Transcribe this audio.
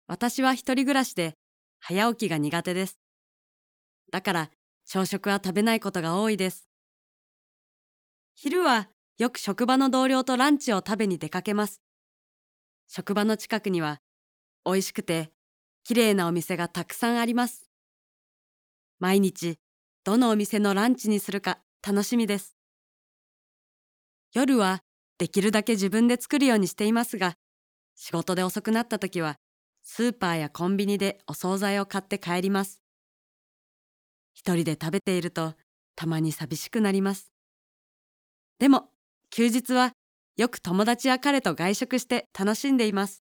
私は一人暮らしで早起きが苦手です。だから朝食は食べないことが多いです。昼はよく職場の同僚とランチを食べに出かけます。職場の近くには美味しくて綺麗なお店がたくさんあります。毎日どのお店のランチにするか楽しみです。夜はできるだけ自分で作るようにしていますが、仕事で遅くなった時はスーパーやコンビニでお惣菜を買って帰ります。一人で食べているとたまに寂しくなります。でも休日はよく友達や彼と外食して楽しんでいます。